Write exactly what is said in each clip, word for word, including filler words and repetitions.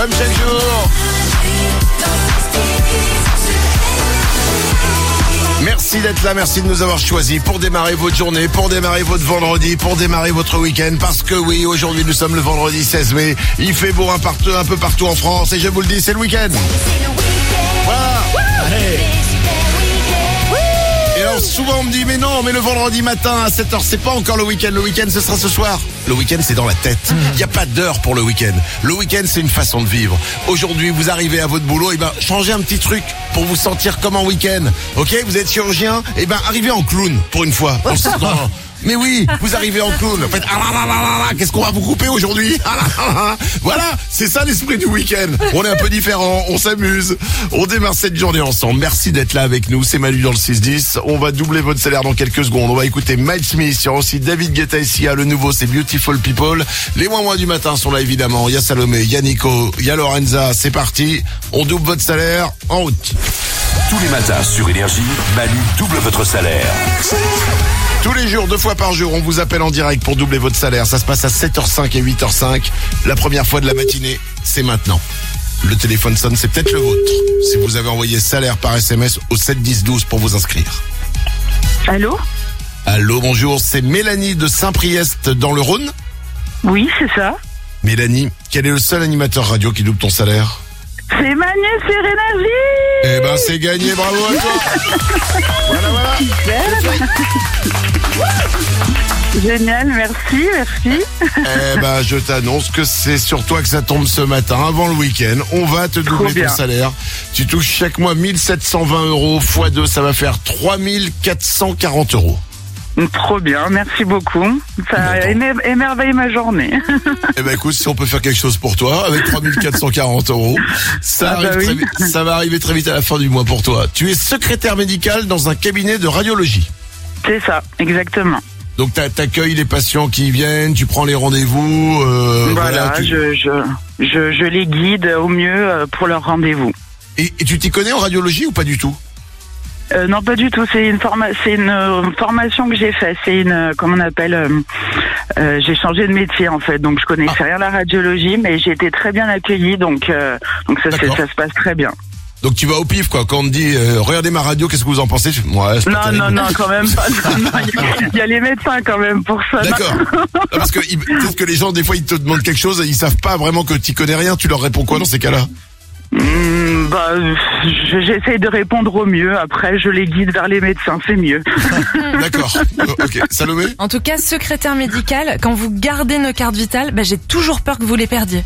comme chaque jour. Merci d'être là, merci de nous avoir choisis pour démarrer votre journée, pour démarrer votre vendredi, pour démarrer votre week-end. Parce que oui, aujourd'hui nous sommes le vendredi seize mai. Il fait beau un, partout, un peu partout en France et je vous le dis, c'est le week-end. Voilà. Allez. Et alors souvent on me dit mais non, mais le vendredi matin à sept heures c'est pas encore le week-end, le week-end ce sera ce soir. Le week-end c'est dans la tête, il n'y a pas d'heure pour le week-end. Le week-end c'est une façon de vivre. Aujourd'hui vous arrivez à votre boulot, et ben changez un petit truc pour vous sentir comme en week-end. Ok, vous êtes chirurgien, et ben arrivez en clown pour une fois. On se... non. Mais oui, vous arrivez en clown. En fait, ah là là là là là, qu'est-ce qu'on va vous couper aujourd'hui? Ah là là là. Voilà, c'est ça l'esprit du week-end. On est un peu différents, on s'amuse. On démarre cette journée ensemble. Merci d'être là avec nous. C'est Manu dans le six dix. On va doubler votre salaire dans quelques secondes. On va écouter Miles Smith. Il y aura aussi David Guetta et Sia. Le nouveau, c'est Beautiful People. Les moins moins du matin sont là évidemment. Il y a Salomé, il y a Nico, il y a Lorenza. C'est parti. On double votre salaire en route. Tous les matins sur Énergie, Manu double votre salaire. Tous les jours, deux fois par jour, on vous appelle en direct pour doubler votre salaire. Ça se passe à sept heures cinq et huit heures cinq. La première fois de la matinée, c'est maintenant. Le téléphone sonne, c'est peut-être le vôtre. Si vous avez envoyé salaire par S M S au sept dix douze pour vous inscrire. Allô ? Allô, bonjour, c'est Mélanie de Saint-Priest dans le Rhône ? Oui, c'est ça. Mélanie, quel est le seul animateur radio qui double ton salaire ? C'est Manu sur Énergie. Eh ben c'est gagné, bravo à toi. Voilà, voilà. Génial, merci, merci. Eh ben je t'annonce que c'est sur toi que ça tombe ce matin, avant le week-end. On va te doubler ton salaire. Tu touches chaque mois mille sept cent vingt euros, fois deux, ça va faire trois mille quatre cent quarante euros. Trop bien, merci beaucoup. Ça émer- émerveille ma journée. Eh ben écoute, si on peut faire quelque chose pour toi, avec trois mille quatre cent quarante euros, ça, ah arrive bah oui. très vite, ça va arriver très vite à la fin du mois pour toi. Tu es secrétaire médical dans un cabinet de radiologie. C'est ça, exactement. Donc t'accueilles les patients qui viennent, tu prends les rendez-vous. Euh, voilà, voilà tu... je, je, je, je les guide au mieux pour leur rendez-vous. Et, et tu t'y connais en radiologie ou pas du tout ? Euh, non, pas du tout. C'est une forma- c'est une euh, formation que j'ai faite. C'est une, euh, comment on appelle, euh, euh, j'ai changé de métier en fait. Donc je connaissais ah. rien à la radiologie, mais j'ai été très bien accueillie. Donc, euh, donc ça, c'est, ça se passe très bien. Donc tu vas au pif quoi. Quand on me dit euh, regardez ma radio, qu'est-ce que vous en pensez ? Ouais, c'est pas non, non, non, quand même pas. Il y, y a les médecins quand même pour ça. D'accord. Non, parce que ils, peut-être que les gens des fois ils te demandent quelque chose et ils savent pas vraiment que tu connais rien. Tu leur réponds quoi dans ces cas-là ? Mmh, bah, j'essaie de répondre au mieux. Après, je les guide vers les médecins, c'est mieux. D'accord. Ok. Salomé ? En tout cas, secrétaire médical, quand vous gardez nos cartes vitales, bah, j'ai toujours peur que vous les perdiez.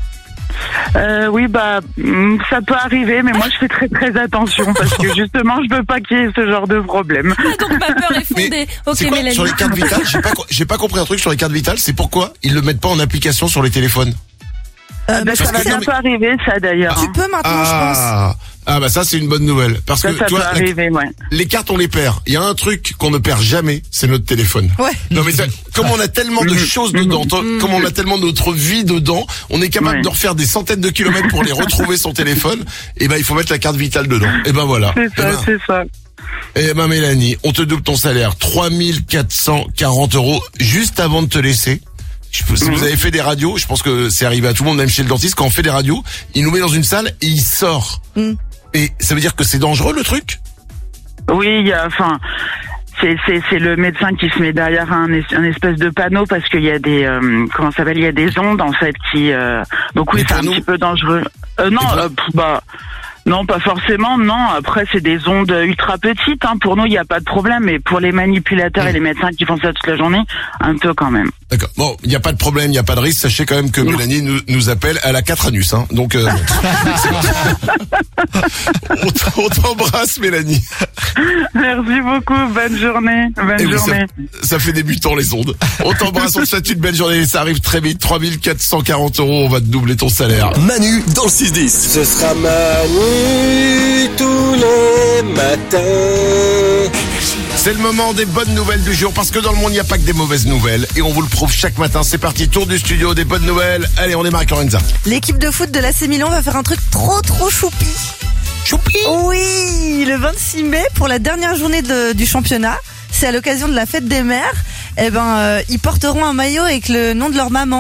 Euh, oui, bah, ça peut arriver, mais moi je fais très très attention parce que justement, je veux pas qu'il y ait ce genre de problème. Ah, donc ma peur est fondée. Mais ok, c'est quoi, Mélanie. sur les cartes vitales, j'ai pas, j'ai pas compris un truc sur les cartes vitales. C'est pourquoi ils le mettent pas en application sur les téléphones. Euh, bah, ça va bientôt mais... arriver, ça d'ailleurs. Tu peux maintenant, ah, je pense. Ah bah ça c'est une bonne nouvelle parce ça, que ça toi, peut arriver, ouais. Les cartes on les perd. Il y a un truc qu'on ne perd jamais, c'est notre téléphone. Ouais. Non mais ça, comme on a tellement de choses dedans, comme on a tellement de notre vie dedans, on est capable ouais. de refaire des centaines de kilomètres pour les retrouver son téléphone. Et ben il faut mettre la carte vitale dedans. Et ben voilà. C'est ça, et ben, c'est ça. Eh ben Mélanie, on te double ton salaire, trois mille quatre cent quarante euros juste avant de te laisser. Je peux, si mmh. vous avez fait des radios, je pense que c'est arrivé à tout le monde, même chez le dentiste, quand on fait des radios, il nous met dans une salle et il sort. Mmh. Et ça veut dire que c'est dangereux le truc ? Oui, il y a, enfin, c'est c'est c'est le médecin qui se met derrière un, un espèce de panneau parce qu'il y a des euh, comment ça s'appelle, il y a des ondes en fait qui euh, donc oui, c'est un petit peu dangereux. Euh, non, euh, bah. Non, pas forcément, non. Après, c'est des ondes ultra petites. Hein. Pour nous, il n'y a pas de problème. Mais pour les manipulateurs mmh. et les médecins qui font ça toute la journée, un peu quand même. D'accord. Bon, il n'y a pas de problème, il n'y a pas de risque. Sachez quand même que non. Mélanie nous, nous appelle. Elle a quatre anus. Hein. Donc, euh, on, on t'embrasse, Mélanie. Merci beaucoup. Bonne journée. Bonne et journée. Ça, ça fait débutant les ondes. On t'embrasse. On te souhaite une belle journée. Ça arrive très vite. trois mille quatre cent quarante euros. On va te doubler ton salaire. Manu dans le six dix. Ce sera Manu tous les matins. C'est le moment des bonnes nouvelles du jour parce que dans le monde il n'y a pas que des mauvaises nouvelles et on vous le prouve chaque matin. C'est parti, tour du studio des bonnes nouvelles. Allez, on démarre avec Lorenza. L'équipe de foot de l'A C Milan va faire un truc trop trop choupi. Choupi ? Oui, le vingt-six mai pour la dernière journée de, du championnat. C'est à l'occasion de la fête des mères. Eh ben, euh, ils porteront un maillot avec le nom de leur maman.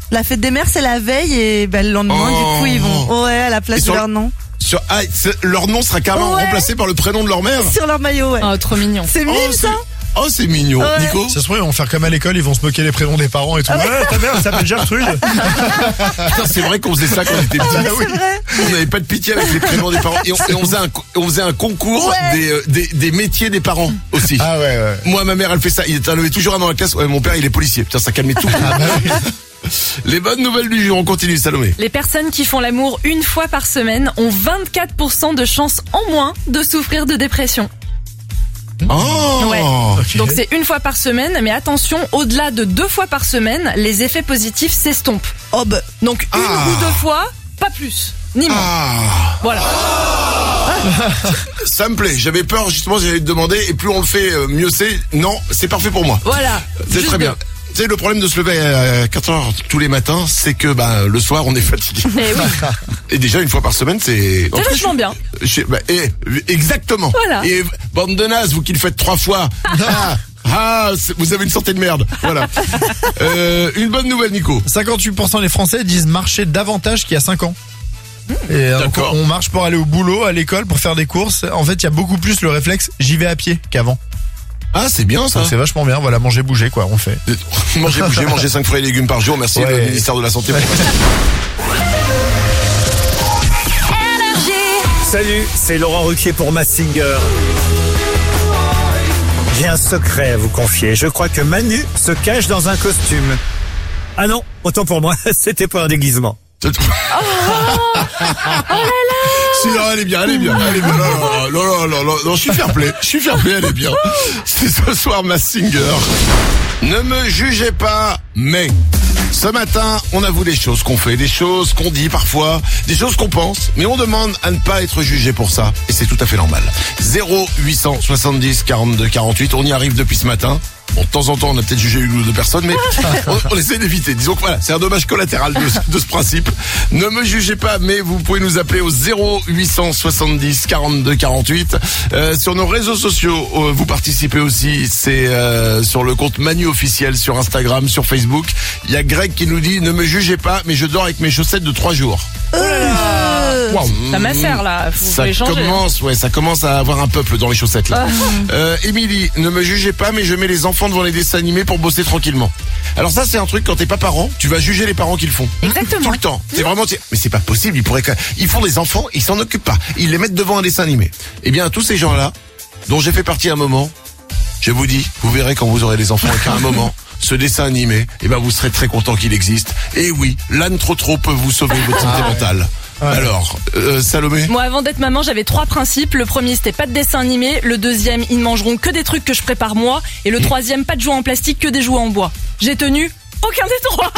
La fête des mères, c'est la veille et bah, le lendemain, Oh. du coup, ils vont ouais à la place Et de sur leur nom. Sur, ah, c'est- leur nom sera carrément Ouais. remplacé par le prénom de leur mère. Sur leur maillot, ouais. Oh, trop mignon. C'est Oh, mignon, c'est- ça. Oh, c'est mignon. Ouais. Nico? Ça se trouve, ils vont faire comme à l'école, ils vont se moquer les prénoms des parents et tout. Ouais, ta mère, elle s'appelle Gertrude. Putain, c'est vrai qu'on faisait ça quand on était petits. Ouais, c'est vrai. On n'avait pas de pitié avec les prénoms des parents. Et on, et on faisait, un, on faisait un concours Ouais. des, euh, des, des métiers des parents aussi. Ah ouais, ouais. Moi, ma mère, elle fait ça. Il en avait toujours un dans la classe. Ouais, mon père, il est policier. Putain, ça calmait tout. Ah bah oui. Les bonnes nouvelles du jour, on continue, Salomé. Les personnes qui font l'amour une fois par semaine ont vingt-quatre pour cent de chances en moins de souffrir de dépression. Oh Ouais. Ok. Donc c'est une fois par semaine, mais attention, au-delà de deux fois par semaine, les effets positifs s'estompent. Oh, bah. Donc une Ah. ou deux fois, pas plus, ni moins. Ah, Voilà. ça me plaît. J'avais peur, justement, j'allais te demander. Et plus on le fait, euh, mieux c'est. Non, c'est parfait pour moi. Voilà. C'est Juste très bien. deux. Tu sais, le problème de se lever à quatre heures tous les matins, c'est que bah, le soir, on est fatigué. Eh oui. Et déjà, une fois par semaine, c'est... C'est vachement bien. Je- bah, eh, exactement. Voilà. Et bande de nazes, vous qui le faites trois fois. Ah, ah, c'est- vous avez une santé de merde. Voilà. Euh, une bonne nouvelle, Nico. cinquante-huit pour cent des Français disent marcher davantage qu'il y a cinq ans. Et euh, donc, D'accord. on marche pour aller au boulot, à l'école, pour faire des courses. En fait, il y a beaucoup plus le réflexe j'y vais à pied qu'avant. Ah, c'est bien ça. Donc c'est vachement bien. Voilà, manger, bouger, quoi, on fait. Manger, bouger, manger cinq fruits et légumes par jour. Merci, Ouais. le ministère de la Santé. pour- Salut, c'est Laurent Ruquier pour Mask Singer. J'ai un secret à vous confier. Je crois que Manu se cache dans un costume. Ah non, autant pour moi, c'était pas un déguisement. C'est tout. Si, non, elle est bien, elle est bien, elle est bien. Non, non, non, non, non, non, je suis fair play, je suis fair play, elle est bien. C'est ce soir, Mask Singer. Ne me jugez pas, mais ce matin, on avoue des choses qu'on fait, des choses qu'on dit parfois, des choses qu'on pense, mais on demande à ne pas être jugé pour ça, et c'est tout à fait normal. zéro huit cent soixante-dix quarante-deux quarante-huit, on y arrive depuis ce matin. Bon, de temps en temps, on a peut-être jugé une ou deux personnes, mais on, on essaie d'éviter. Disons que voilà, c'est un dommage collatéral de, ce- de ce principe. Ne me jugez pas, mais vous pouvez nous appeler au zéro huit cent soixante-dix quarante-deux quarante-huit. Euh, sur nos réseaux sociaux, euh, vous participez aussi. C'est euh, sur le compte Manu officiel sur Instagram, sur Facebook. Il y a Greg qui nous dit « Ne me jugez pas, mais je dors avec mes chaussettes de trois jours. » Euh, Waouh. Ça m'affaire là, faut, faut Ça les changer. commence, ouais, ça commence à avoir un peuple dans les chaussettes là. Euh, Émilie, ne me jugez pas, mais je mets les enfants devant les dessins animés pour bosser tranquillement. Alors ça, c'est un truc quand t'es pas parent, tu vas juger les parents qui le font. Exactement. Tout le temps. C'est vraiment, mais c'est pas possible. Ils pourraient, ils font des enfants, ils s'en occupent pas. Ils les mettent devant un dessin animé. Eh bien, tous ces gens-là, dont j'ai fait partie à un moment, je vous dis, vous verrez quand vous aurez des enfants et qu'à un moment, ce dessin animé, eh ben vous serez très content qu'il existe. Et oui, l'âne trop trop peut vous sauver votre santé mentale. Alors, euh, Salomé. Moi, avant d'être maman, j'avais trois principes. Le premier, c'était pas de dessin animé. Le deuxième, ils ne mangeront que des trucs que je prépare moi. Et le troisième, pas de jouets en plastique, que des jouets en bois. J'ai tenu aucun des trois.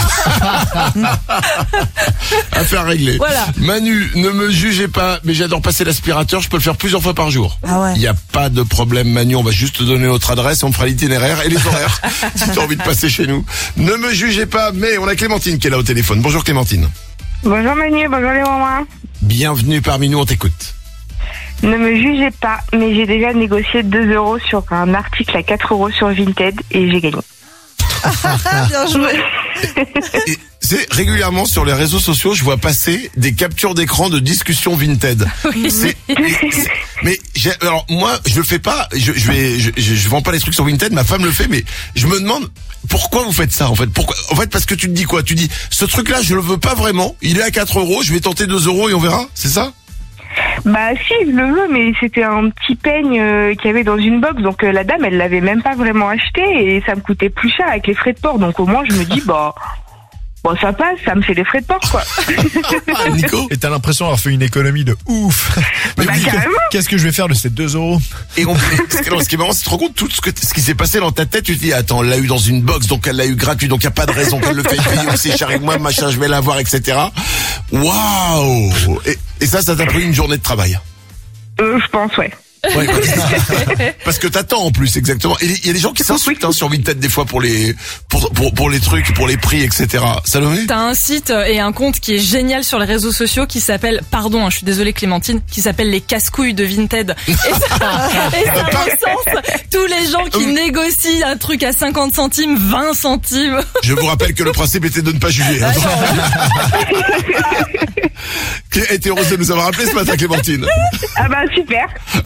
Affaire réglée. Voilà. Manu, ne me jugez pas, mais j'adore passer l'aspirateur, je peux le faire plusieurs fois par jour. Ah ouais. Il n'y a pas de problème, Manu, on va juste te donner notre adresse, on fera l'itinéraire et les horaires, si tu as envie de passer chez nous. Ne me jugez pas, mais on a Clémentine qui est là au téléphone. Bonjour Clémentine. Bonjour Manu, bonjour les mamans. Bienvenue parmi nous, on t'écoute. Ne me jugez pas, mais j'ai déjà négocié deux euros sur un article à quatre euros sur Vinted et j'ai gagné. Ah, bien joué. Et c'est régulièrement sur les réseaux sociaux, je vois passer des captures d'écran de discussions Vinted. C'est, mais, c'est- mais j'ai, alors moi, je le fais pas. Je, je vais, je, je, je vends pas les trucs sur Vinted. Ma femme le fait, mais je me demande pourquoi vous faites ça en fait. Pourquoi En fait, parce que tu te dis quoi Tu dis ce truc-là, je le veux pas vraiment. Il est à quatre euros. Je vais tenter deux euros et on verra. C'est ça Bah si, je le veux, mais c'était un petit peigne euh, qu'il y avait dans une box, donc euh, la dame, elle l'avait même pas vraiment acheté et ça me coûtait plus cher avec les frais de port, donc au moins je me dis, bah, bon ça passe, ça me fait les frais de port quoi. Ah, Nico. Et t'as l'impression d'avoir fait une économie de ouf. Mais Bah, oui, carrément. qu'est-ce que je vais faire de ces deux euros? Et on, ce, qui, non, ce qui est marrant, c'est que tu te rends compte tout ce, que, ce qui s'est passé dans ta tête. Tu te dis, attends, elle l'a eu dans une box, donc elle l'a eu gratuit, donc il n'y a pas de raison qu'elle le fasse payer aussi cher avec moi, machin, je vais l'avoir, et cetera. Waouh. Et, et ça, ça t'a pris une journée de travail. Euh, je pense, ouais. Ouais, ouais. Parce que t'attends en plus, exactement. Et il y a des gens qui s'insultent hein, sur Vinted des fois pour les pour, pour pour les trucs, pour les prix, et cetera. Salomé ? T'as un site et un compte qui est génial sur les réseaux sociaux qui s'appelle, pardon, hein, je suis désolée Clémentine, qui s'appelle les casse-couilles de Vinted. Et ça, et ça recense tous les gens qui négocient un truc à cinquante centimes, vingt centimes. Je vous rappelle que le principe était de ne pas juger. Hein. Qui a été heureuse de nous avoir appelé ce matin, Clémentine. Ah bah super.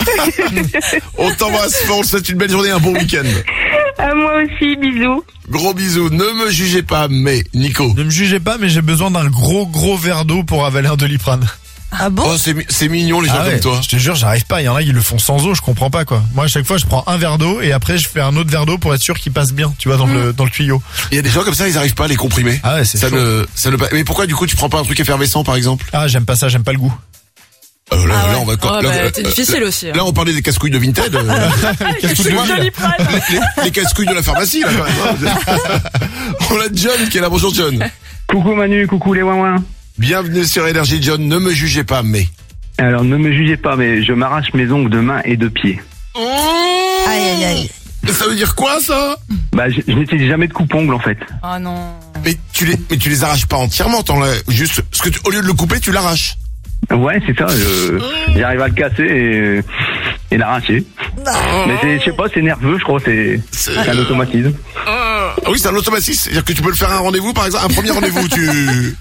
On t'embrasse, on te souhaite une belle journée, un bon week-end. À moi aussi, bisous. Gros bisous, ne me jugez pas, mais Nico. Ne me jugez pas, mais j'ai besoin d'un gros gros verre d'eau pour avaler un Doliprane. Ah bon? Oh, c'est, mi- c'est mignon les gens Ah ouais, comme toi. je te jure, j'arrive pas. Il y en a qui le font sans eau, je comprends pas quoi. Moi, à chaque fois, je prends un verre d'eau et après, je fais un autre verre d'eau pour être sûr qu'il passe bien, tu vois, dans le dans le tuyau. Il y a des gens comme ça, ils arrivent pas à les comprimer. Ah ouais, c'est ça chaud. ne, ça ne. Mais pourquoi du coup tu prends pas un truc effervescent par exemple? Ah, j'aime pas ça, j'aime pas le goût. Euh, là, Ah là, ouais. on va. Oh, là, bah, euh, c'est euh, difficile là, aussi, hein. Là, on parlait des casse-couilles de Vinted. euh, Qu'est-ce que tu veux dire? les, les, les casse-couilles de la pharmacie là quand même. hein. On a John qui est là. Bonjour John. Coucou Manu, coucou les ouin Bienvenue sur Énergie John. Ne me jugez pas, mais. Alors ne me jugez pas, mais je m'arrache mes ongles de main et de pied. Aïe aïe aïe. Ça veut dire quoi ça? Bah je, je n'utilise jamais de coupe-ongles en fait. Oh non. Mais tu les, mais tu les arraches pas entièrement, t'en la- juste, parce que tu- au lieu de le couper, tu l'arraches. Ouais, c'est ça, je- j'arrive à le casser et, et l'arracher. Mais c'est, je sais pas, c'est nerveux, je crois, c'est, C'est- c'est un automatisme. Ah oui, c'est un automatisme. C'est-à-dire que tu peux le faire à un rendez-vous, par exemple, un premier rendez-vous, tu.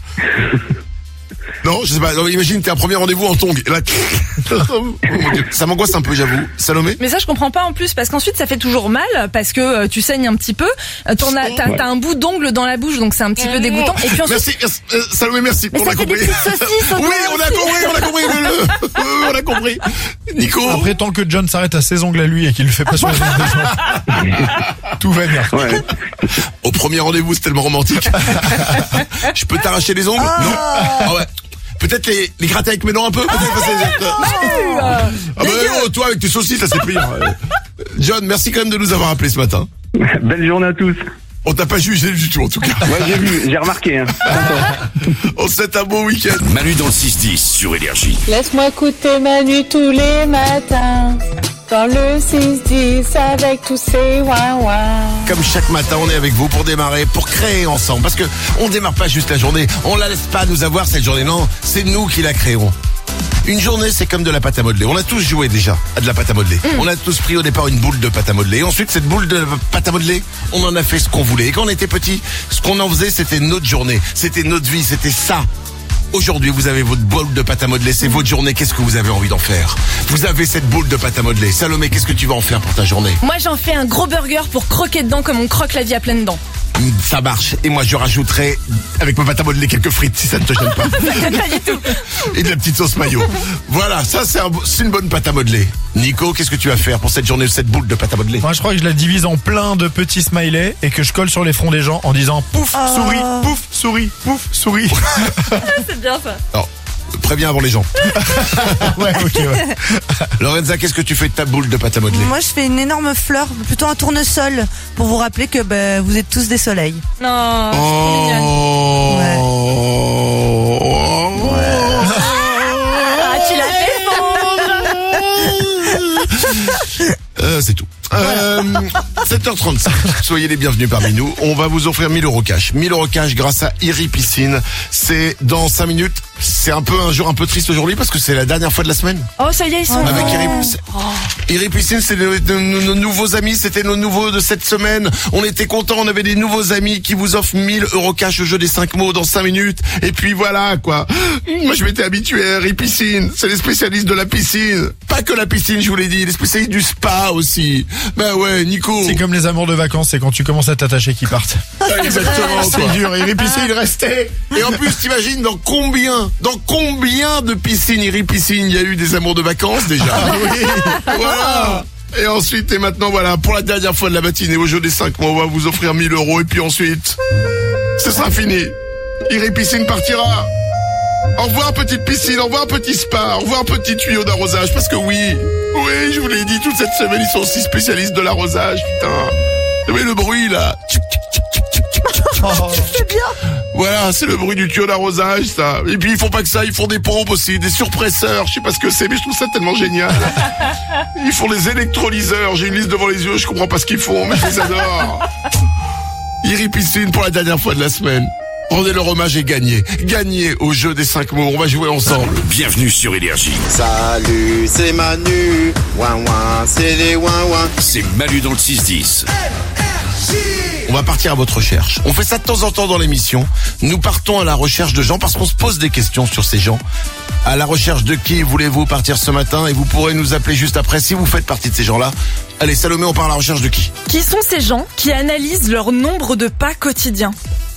Non, je sais pas. Non, imagine, t'es un premier rendez-vous en tongs. Et là, oh mon Dieu, ça m'angoisse un peu, j'avoue. Salomé. Mais ça je comprends pas en plus parce qu'ensuite ça fait toujours mal parce que euh, tu saignes un petit peu. Euh, t'en as, t'as, Ouais. t'as un bout d'ongle dans la bouche donc c'est un petit peu dégoûtant. Et puis ensuite, Merci, merci, euh, Salomé, merci. Mais on ça a fait des compris. petites saucisses au Oui, doigt on a aussi. compris, on a compris. le- le- euh, on a compris. Nico. Après, tant que John s'arrête à ses ongles à lui et qu'il le fait pas sur les ongles des gens, tout va bien. Ouais. Au premier rendez-vous, c'est tellement romantique. Je peux t'arracher les ongles? Non. Ah ouais. Peut-être les, les gratter avec mes dents un peu? Peut-être parce que- Ah bah non, toi avec tes saucisses, ça c'est pire. John, merci quand même de nous avoir appelés ce matin. Belle journée à tous. On t'a pas jugé du tout en tout cas. Ouais, j'ai vu, j'ai remarqué. Hein. On te souhaite un bon week-end. Manu dans le six dix sur Énergie. Laisse-moi écouter Manu tous les matins. Dans le six dix avec tous ces ouin-ouin. Comme chaque matin, on est avec vous pour démarrer, pour créer ensemble. Parce que on démarre pas juste la journée, on la laisse pas nous avoir cette journée. Non, c'est nous qui la créerons. Une journée, c'est comme de la pâte à modeler. On a tous joué déjà à de la pâte à modeler. On a tous pris au départ une boule de pâte à modeler. Et ensuite, cette boule de pâte à modeler, on en a fait ce qu'on voulait. Et quand on était petit, ce qu'on en faisait, c'était notre journée. C'était notre vie, c'était ça. Aujourd'hui, vous avez votre boule de pâte à modeler, c'est votre journée, qu'est-ce que vous avez envie d'en faire? Vous avez cette boule de pâte à modeler. Salomé, qu'est-ce que tu vas en faire pour ta journée? moi j'en fais un gros burger pour croquer dedans comme on croque la vie à pleines dents. Ça marche. Et moi, je rajouterai, avec ma pâte à modeler, quelques frites, si ça ne te gêne pas. Et de la petite sauce mayo. Voilà, ça, c'est, un, c'est une bonne pâte à modeler. Nico, qu'est-ce que tu vas faire pour cette journée, cette boule de pâte à modeler? Moi, je crois que je la divise en plein de petits smileys et que je colle sur les fronts des gens en disant pouf, souris, pouf, souris, pouf, souris. C'est bien ça. Alors, préviens avant les gens. Ouais, ok, ouais. Lorenza, qu'est-ce que tu fais de ta boule de pâte à modeler? Moi je fais une énorme fleur, plutôt un tournesol, pour vous rappeler que bah, vous êtes tous des soleils. Non, c'est trop mignonne. Oh. Ah, tu l'as fait Euh, c'est tout. Euh, sept heures trente-cinq. Soyez les bienvenus parmi nous. On va vous offrir mille euros cash. mille euros cash grâce à Iri Piscine. C'est dans cinq minutes. C'est un peu un jour un peu triste aujourd'hui parce que c'est la dernière fois de la semaine. Oh ça y est ils sont Avec grands. Iri, c'est- Iri Piscine, c'est nos, nos- nos nouveaux amis, c'était nos nouveaux de cette semaine. On était contents, on avait des nouveaux amis qui vous offrent mille euros cash au jeu des cinq mots dans cinq minutes. Et puis voilà, quoi. Moi, je m'étais habitué à Iri Piscine. C'est les spécialistes de la piscine. Pas que la piscine, je vous l'ai dit, les spécialistes du spa aussi. Ben ouais, Nico. C'est comme les amours de vacances, c'est quand tu commences à t'attacher qu'ils partent. Exactement, C'est quoi. dur, Iri Piscine, il restait. Et en plus, t'imagines dans combien, dans combien de piscines, Iri Piscine, il y a eu des amours de vacances déjà. Oui, voilà. Et ensuite, et maintenant, voilà, pour la dernière fois de la matinée, au jeu des cinq mois, on va vous offrir mille euros. Et puis ensuite, ce sera fini. Iri Piscine partira. Au revoir, petite piscine. Au revoir, petit spa. Au revoir, petit tuyau d'arrosage. Parce que oui, oui, je vous l'ai dit, toute cette semaine, ils sont aussi spécialistes de l'arrosage, putain. Mais le bruit, là. Tchic, tchic, tchic, tchic, tchic, tchic, tchic. C'est bien. Voilà, c'est le bruit du tuyau d'arrosage, ça. Et puis ils font pas que ça, ils font des pompes aussi, des surpresseurs. Je sais pas ce que c'est, mais je trouve ça tellement génial. Ils font des électrolyseurs. J'ai une liste devant les yeux, je comprends pas ce qu'ils font, mais je les adore. Iri Piscine pour la dernière fois de la semaine. Rendez leur hommage et gagnez. Gagnez au jeu des cinq mots. On va jouer ensemble. Bienvenue sur Énergie. Salut, c'est Manu. Ouin ouin, c'est les ouin ouin. C'est Manu dans le six dix. On va partir à votre recherche. On fait ça de temps en temps dans l'émission. Nous partons à la recherche de gens parce qu'on se pose des questions sur ces gens. À la recherche de qui voulez-vous partir ce matin? Et vous pourrez nous appeler juste après si vous faites partie de ces gens-là. Allez, Salomé, on part à la recherche de qui? Qui sont ces gens qui analysent leur nombre de pas quotidiens?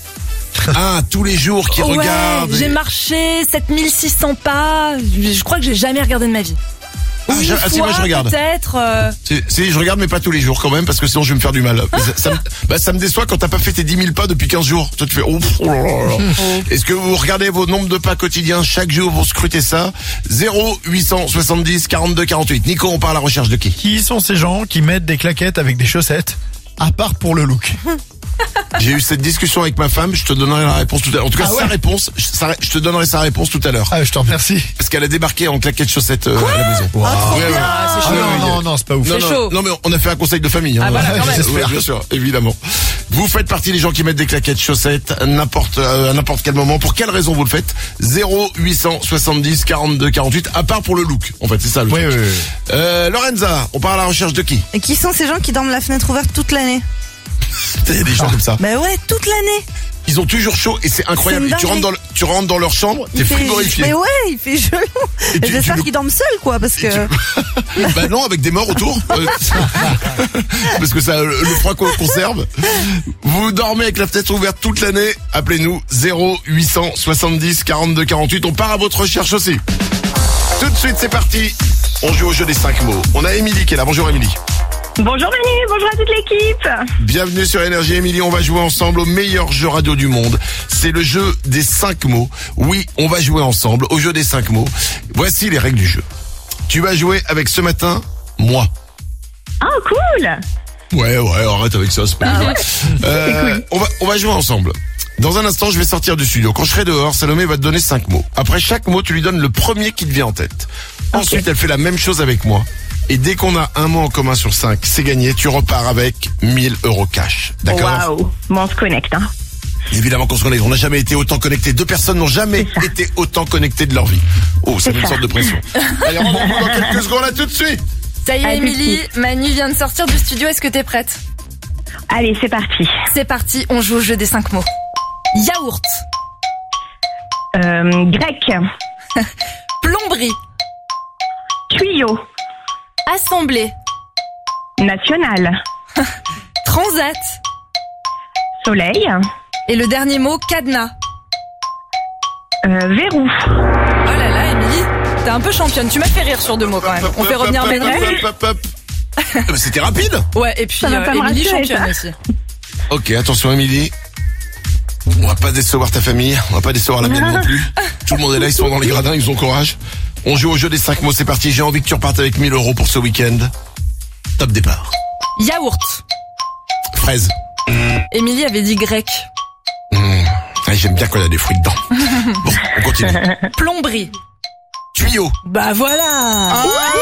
Ah, tous les jours qui Ouais, regardent. j'ai marché sept mille six cents pas. Je crois que j'ai jamais regardé de ma vie. Ah, Ou je- une ah, si, moi, fois, je regarde. peut-être. euh, Si, si, je regarde, mais pas tous les jours quand même, parce que sinon je vais me faire du mal. Ça, ça, me, bah, ça me déçoit quand t'as pas fait tes dix mille pas depuis quinze jours. Toi, tu fais, oh, oh là là là. Est-ce que vous regardez vos nombres de pas quotidiens chaque jour pour scruter ça? zéro huit cent soixante-dix quarante-deux quarante-huit. Nico, on part à la recherche de qui? Qui sont ces gens qui mettent des claquettes avec des chaussettes, à part pour le look? J'ai eu cette discussion avec ma femme, je te donnerai la réponse tout à l'heure. En tout cas, Ah ouais sa réponse, je, sa- je te donnerai sa réponse tout à l'heure. Ah, je te remercie. Parce qu'elle a débarqué en claquettes chaussettes euh, à la maison. Wow. Ouais, ouais. Ah, c'est Ah chaud. non, non, non, c'est pas ouf. Non, C'est non, chaud. non, mais on a fait un conseil de famille. Hein. Ah, voilà, quand même. Ouais, bien sûr, évidemment. Vous faites partie des gens qui mettent des claquettes chaussettes n'importe euh, à n'importe quel moment. Pour quelle raison vous le faites? zéro huit cent soixante-dix quarante-deux quarante-huit. À part pour le look, en fait, c'est ça le Oui, truc. oui, oui. Euh, Lorenza, on part à la recherche de qui? Et qui sont ces gens qui dorment la fenêtre ouverte toute l'année? Il y a des gens comme ça. Bah ouais, toute l'année. Ils ont toujours chaud et c'est incroyable. C'est une Et tu rentres dans le- tu rentres dans leur chambre, t'es Il fait- frigorifié. Mais ouais, il fait gelou. Et Et, tu- j'espère tu- qu'ils dorment seuls, quoi, parce que. Bah non, avec des morts autour. Euh, Parce que ça, le le froid qu'on conserve. Vous dormez avec la fenêtre ouverte toute l'année. Appelez-nous zéro huit cent soixante-dix quarante-deux quarante-huit. On part à votre recherche aussi. Tout de suite, c'est parti. On joue au jeu des cinq mots. On a Émilie qui est là. Bonjour Émilie. Bonjour Manu, bonjour à toute l'équipe. Bienvenue sur Énergie. Émilie, on va jouer ensemble au meilleur jeu radio du monde. C'est le jeu des cinq mots. Oui, on va jouer ensemble au jeu des cinq mots. Voici les règles du jeu. Tu vas jouer avec ce matin, moi. Oh cool. Ouais, ouais, arrête avec ça, c'est pas grave. Euh, on va, on va jouer ensemble. Dans un instant, je vais sortir du studio. Quand je serai dehors, Salomé va te donner cinq mots. Après chaque mot, tu lui donnes le premier qui te vient en tête. Ensuite, elle fait la même chose avec moi. Et dès qu'on a un mot en commun sur cinq, c'est gagné. Tu repars avec mille euros cash. D'accord? Waouh. Bon, on se connecte, hein. Évidemment qu'on se connecte. On n'a jamais été autant connectés. Deux personnes n'ont jamais été autant connectées de leur vie. Oh, ça met une sorte de pression. Allez, rendez-vous dans quelques secondes. À tout de suite. Ça y À est, tout de Émilie, Manu vient de sortir du studio. Est-ce que t'es prête? Allez, c'est parti. C'est parti, on joue au jeu des cinq mots. Yaourt, Euh, grec, plomberie, tuyau, assemblée, national, transat. soleil, Et le dernier mot, cadenas. euh, verrou. Oh là là, Émilie, t'es un peu championne. Tu m'as fait rire sur deux mots quand même. On fait revenir Hop, hop, Manu. hop, hop, hop. Ah, mais C'était rapide. Ouais, et puis Ça va euh, pas me Émilie rassurer, championne ça. aussi. Ok, attention Émilie. On va pas décevoir ta famille, on va pas décevoir la mienne non plus. Tout le monde est là, ils sont dans les gradins, ils ont courage. On joue au jeu des cinq mots, c'est parti. J'ai envie que tu repartes avec mille euros pour ce week-end. Top départ. Yaourt. Fraise. Émilie avait dit grec. Mmh. Ah, j'aime bien quand il y a des fruits dedans. Bon, on continue. Plomberie. Tuyau. Bah voilà.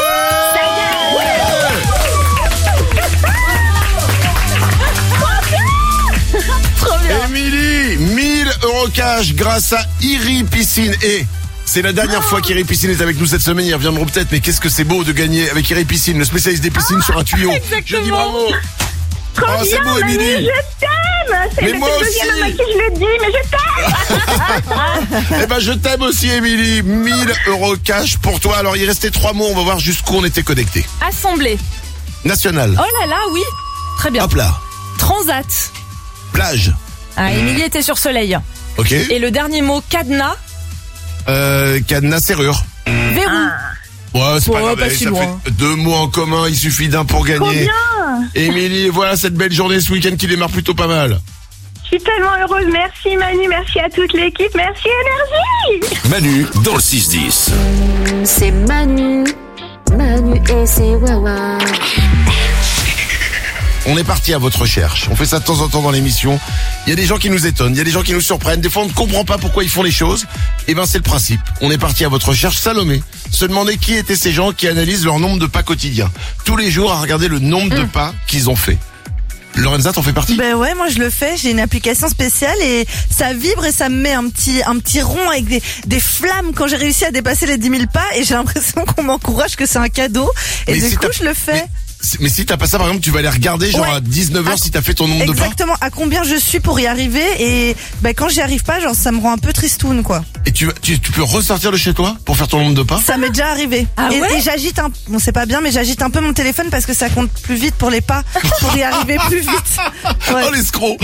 Trop bien. Émilie, mille euros cash grâce à Iri Piscine. Et c'est la dernière fois qu'Iri Piscine est avec nous cette semaine. Ils reviendront peut-être, mais qu'est-ce que c'est beau de gagner avec Iri Piscine, le spécialiste des piscines sur un tuyau. Je dis bravo. Trop Oh, c'est bien, beau, Manu, Émilie. je t'aime. C'est Mais le moi deuxième aussi. homme à qui je le dis, mais je t'aime. Eh ben, je t'aime aussi, Émilie. mille euros cash pour toi. Alors, il restait trois mots. On va voir jusqu'où on était connectés. Assemblée. National. Oh là là, oui. Très bien. Hop là. Transat. Plage. Ah, Émilie était sur soleil. Ok. Et le dernier mot, cadenas. Euh, cadenas serrure. Verrou. Ouais, c'est pas Ouais, grave. pas allez, si ça loin. fait deux mots en commun. Il suffit d'un pour Trop gagner. bien. Émilie, voilà cette belle journée ce week-end qui démarre plutôt pas mal. Je suis tellement heureuse. Merci Manu, merci à toute l'équipe, merci Énergie. Manu dans le six dix. C'est Manu, Manu et c'est Wawa. on est parti à votre recherche. On fait ça de temps en temps dans l'émission. Il y a des gens qui nous étonnent, il y a des gens qui nous surprennent. Des fois, on ne comprend pas pourquoi ils font les choses. Et ben, c'est le principe. On est parti à votre recherche. Salomé se demandait qui étaient ces gens qui analysent leur nombre de pas quotidiens. Tous les jours, à regarder le nombre mmh. de pas qu'ils ont fait. Lorenza, t'en fais partie? Ben ouais, moi je le fais, j'ai une application spéciale et ça vibre et ça me met un petit un petit rond avec des, des flammes quand j'ai réussi à dépasser les dix mille pas et j'ai l'impression qu'on m'encourage, que c'est un cadeau et mais du si coup je le fais. Mais... Mais si t'as pas ça, par exemple, tu vas aller regarder genre ouais. à dix-neuf heures à... si t'as fait ton nombre Exactement, de pas. Exactement, à combien je suis pour y arriver et ben quand j'y arrive pas, genre ça me rend un peu tristoun quoi. Et tu, tu, tu peux ressortir de chez toi pour faire ton nombre de pas? Ça m'est déjà arrivé. Ah et, ouais et j'agite un, bon c'est pas bien, mais j'agite un peu mon téléphone parce que ça compte plus vite pour les pas, pour y arriver plus vite. Ouais. Oh l'escroc.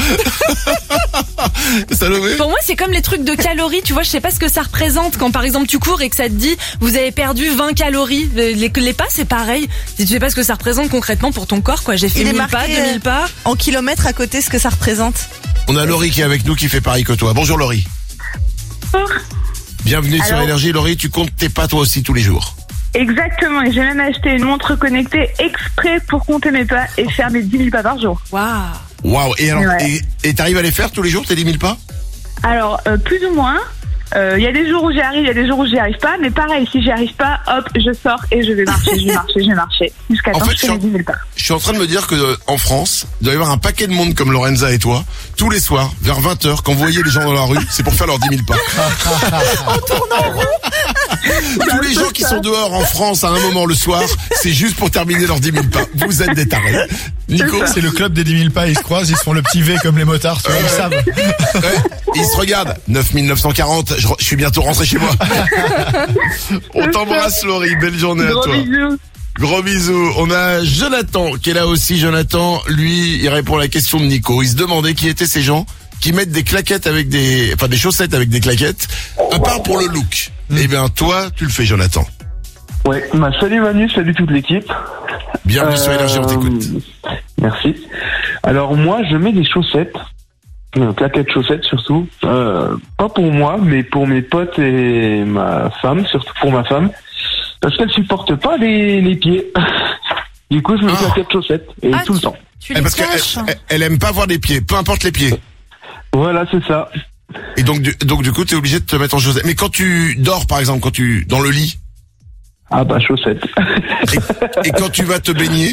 Salomé. Pour moi c'est comme les trucs de calories, tu vois, je sais pas ce que ça représente quand par exemple tu cours et que ça te dit vous avez perdu vingt calories. Les, les pas c'est pareil. Si tu sais pas ce que ça représente concrètement pour ton corps, quoi, j'ai fait mille pas, deux mille pas. En kilomètres à côté, ce que ça représente. On a Laurie qui est avec nous, qui fait pareil que toi. Bonjour Laurie. Bonjour. Bienvenue Alors... sur Énergie. Laurie, tu comptes tes pas toi aussi tous les jours? Exactement, et j'ai même acheté une montre connectée exprès pour compter mes pas et faire mes dix mille pas par jour. Waouh. Waouh. Et alors, ouais. et, et t'arrives à les faire tous les jours, tes dix mille pas? Alors, euh, plus ou moins. Il euh, y a des jours où j'y arrive, il y a des jours où j'y arrive pas, mais pareil, si j'y arrive pas, hop, je sors et je vais marcher, je vais marcher, je vais marcher, jusqu'à temps que je fais dix mille pas. Je suis en train de me dire que euh, en France, il doit y avoir un paquet de monde comme Lorenza et toi, tous les soirs, vers vingt heures, quand vous voyez les gens dans la rue, c'est pour faire leurs dix mille pas. En tournant en rond. Tous les gens qui sont dehors en France à un moment le soir, c'est juste pour terminer leurs dix mille pas. Vous êtes des tarés. Nico, c'est le club des dix mille pas, ils se croisent, ils se font le petit V comme les motards, tu vois, ils savent. Ouais, ils se regardent. neuf mille neuf cent quarante, je, je suis bientôt rentré chez moi. On t'embrasse Laurie, belle journée à Gros toi. Bisous. Gros bisous. On a Jonathan qui est là aussi. Jonathan, lui, il répond à la question de Nico. Il se demandait qui étaient ces gens qui mettent des claquettes avec des, enfin des chaussettes avec des claquettes, à part pour le look. Mmh. Eh bien, toi, tu le fais, Jonathan. Ouais, bah, salut Manu, salut toute l'équipe. Bienvenue euh, sur Énergie, on t'écoute. Merci. Alors moi, je mets des chaussettes, euh, claquettes chaussettes surtout, euh, pas pour moi, mais pour mes potes et ma femme, surtout pour ma femme, parce qu'elle supporte pas les, les pieds. Du coup, je mets des oh. claquettes chaussettes, et ah, tout tu, le temps. Tu les parce qu'elle elle, elle aime pas voir les pieds, peu importe les pieds. Voilà, c'est ça. Et donc, du, donc du coup, t'es obligé de te mettre en chaussettes. Mais quand tu dors, par exemple, quand tu dans le lit. Ah bah chaussettes. Et, et quand tu vas te baigner?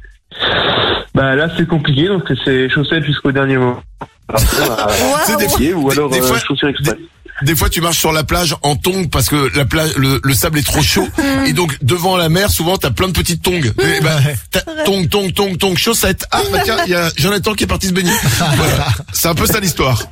Bah là c'est compliqué, donc c'est chaussettes jusqu'au dernier moment. Après, bah, wow. des pieds, ou alors des, des euh, fois, chaussures exprès. Des, des fois tu marches sur la plage en tongs parce que la plage, le, le sable est trop chaud et donc devant la mer souvent t'as plein de petites tongs. Et bah, t'as tongs, tongs, tongs, tongs, chaussettes. Ah bah tiens, il y a Jonathan qui est parti se baigner. Voilà. C'est un peu ça l'histoire.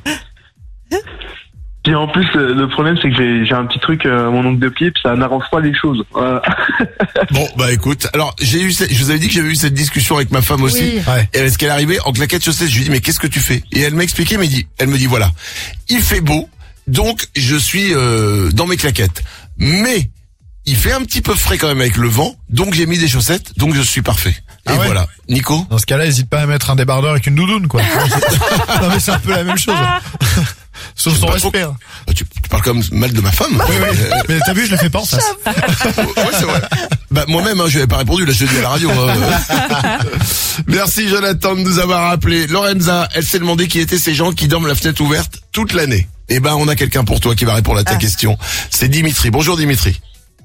Et en plus, le problème, c'est que j'ai, j'ai un petit truc à euh, mon ongle de pied, puis ça n'arrange pas les choses. Voilà. Bon, bah écoute, alors j'ai eu, je vous avais dit que j'avais eu cette discussion avec ma femme aussi. Oui. Ouais. Et est-ce qu'elle est arrivée en claquettes chaussettes, je lui ai dit mais qu'est-ce que tu fais? Et elle m'a expliqué, mais dit, elle me dit voilà, il fait beau, donc je suis euh, dans mes claquettes, mais il fait un petit peu frais quand même avec le vent, donc j'ai mis des chaussettes, donc je suis parfait. Et ah ouais. Voilà, Nico. Dans ce cas-là, hésite pas à mettre un débardeur avec une doudoune, quoi. Non mais c'est un peu la même chose. Sauf son respect. Trop... Tu, tu parles comme mal de ma femme. Oui, oui. Mais t'as vu, je le fais pas en face. Ouais, c'est vrai. Bah, moi-même, hein, je n'avais pas répondu, là, je le dis à la radio. Hein. Merci, Jonathan, de nous avoir appelé. Lorenza, elle s'est demandé qui étaient ces gens qui dorment la fenêtre ouverte toute l'année. Eh ben, on a quelqu'un pour toi qui va répondre à ta ah. question. C'est Dimitri. Bonjour, Dimitri.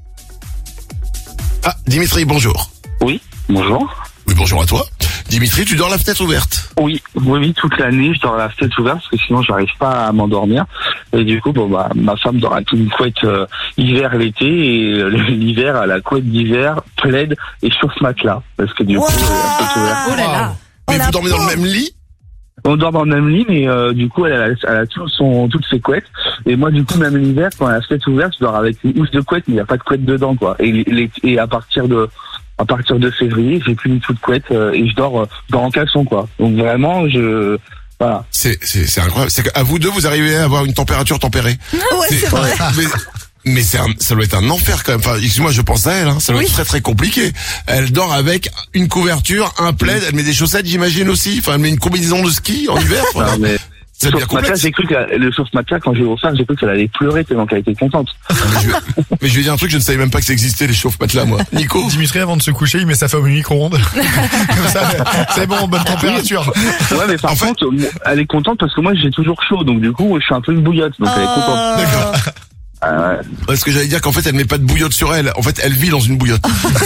Ah, Dimitri, bonjour. Oui, bonjour. Oui, bonjour à toi. Dimitri, tu dors la fenêtre ouverte? Oui, oui, oui, toute l'année, je dors la fenêtre ouverte parce que sinon j'arrive pas à m'endormir. Et du coup, bon, bah, ma femme dort avec une couette euh, hiver l'été et euh, l'hiver à la couette d'hiver, plaid et sur ce matelas. Parce que du wow. coup, euh, la fenêtre ouverte. Oh là là. Mais oh vous dormez dans le même lit? On dort dans le même lit, mais euh, du coup, elle a, elle a tout son, toutes ses couettes. Et moi, du coup, même l'hiver, quand la fenêtre ouverte, je dors avec une housse de couette, mais il n'y a pas de couette dedans, quoi. Et, les, et à partir de à partir de février, j'ai plus du tout de couette euh, et je dors, euh, je dors en caleçon, quoi. Donc vraiment, je voilà. C'est c'est c'est incroyable. C'est qu'à vous deux, vous arrivez à avoir une température tempérée. Ah ouais, c'est, c'est vrai. Mais, mais c'est un, ça doit être un enfer quand même. Enfin, excuse-moi, je pense à elle. Hein. Ça doit oui. être très très compliqué. Elle dort avec une couverture, un plaid. Elle met des chaussettes, j'imagine aussi. Enfin, elle met une combinaison de ski en hiver. Non, mais C'est bien chauffe matelas, complexe. j'ai cru que la- le chauffe matelas, quand j'ai offert, j'ai cru qu'elle allait pleurer tellement qu'elle était contente. Mais je, mais je vais dire un truc, je ne savais même pas que ça existait, les chauffe-matelas, moi. Nico? Dimitri, avant de se coucher, il met sa femme au micro-ondes. Comme ça, c'est bon, bonne température. Ouais, mais par En fait- contre, moi, elle est contente parce que moi j'ai toujours chaud, donc du coup je suis un peu une bouillotte, donc elle est contente. D'accord. Euh, Parce que j'allais dire qu'en fait, elle met pas de bouillotte sur elle. En fait, elle vit dans une bouillotte.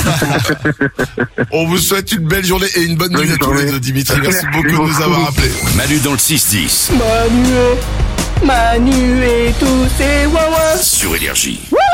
On vous souhaite une belle journée et une bonne nuit Bonne à tous les journée. deux, Dimitri. Merci Merci beaucoup de nous beaucoup. avoir appelés. Manu dans le six dix Manu, Manu et tous ses wawas. sur Énergie. Wouh